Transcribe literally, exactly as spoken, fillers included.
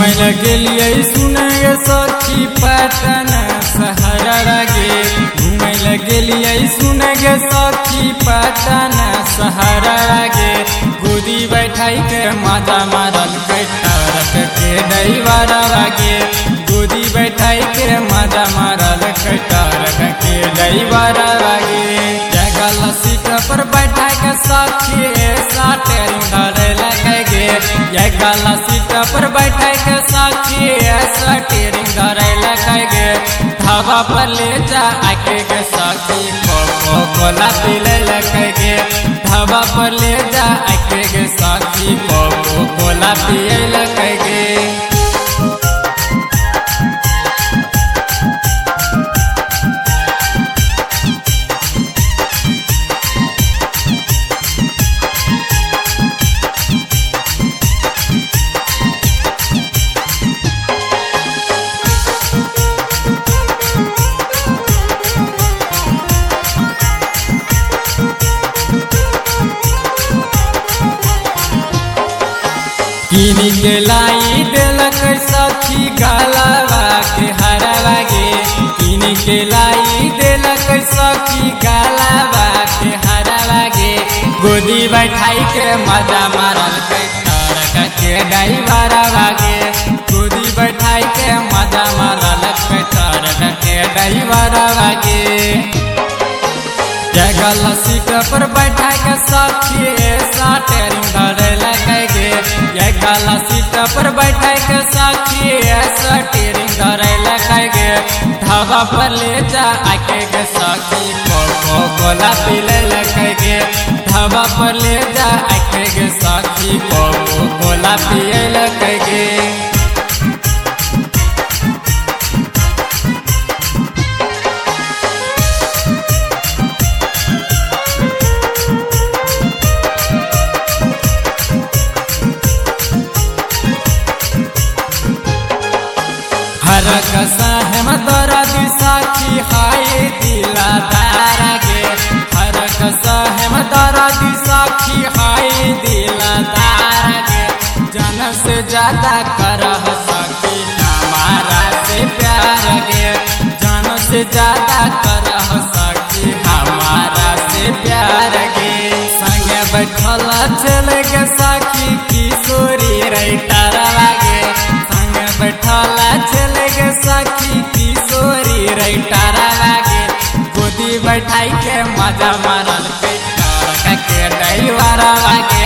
घूमे गेलिए सुने सखी पटन सहरा गे। घूमे गेलिए सुने सखी पटन सहरा गे। गोदी बैठाई के माता मारल कटरक के ड्राइवर गे। गोदी बैठाई के माता मारल कटरक के ड्राइवर गे। जगल सीट पर बैठा के सखी साटेरिंग धरे लगे। जगल सीट पर बैठा के सखी साटेरिंग धरे लगे। ढाबा पर ले जा आके के सखी कोको कोला पीले लगे। ढाबा पर ले जा आके के सखी कोको कोला पिए लगे। किनी के लाई दिलक सखी गालवा के हरवा गे। किनी के लाई दिलक सखी गालवा के हरवा गे। गोदी बैठाई के मजा मारल कटरक के ड्राइवर गे। गोदी बैठाई के मजा मारल कटरक के ड्राइवर गे। जगल सीट पर बैठा के सखी साटेरिंग धरे लगे। जगल सीट पर बैठा के सखी साटेरिंग धरे लगे। ढाबा पर ले जा आके के सखी कोको कोला पीले लगे। ढाबा पर ले जा आके के सखी कोको कोला पिए लगे। हर कसा हम दर्द साखी हाय दिला तारा गे। हर कसा हम दर्द साखी हाय दिला तारा गे। जन से ज्यादा करह सखी हमारा से प्यार गे। जन से ज्यादा करह सखी हमारा से प्यार गे। संगे बैठल चल गे सखी किशोरी राइटर गे। संगे बैठल चल सखी किशोरी राइटर गे। गोदी बैठाई के मजा मारल कटरक के ड्राइवर गे।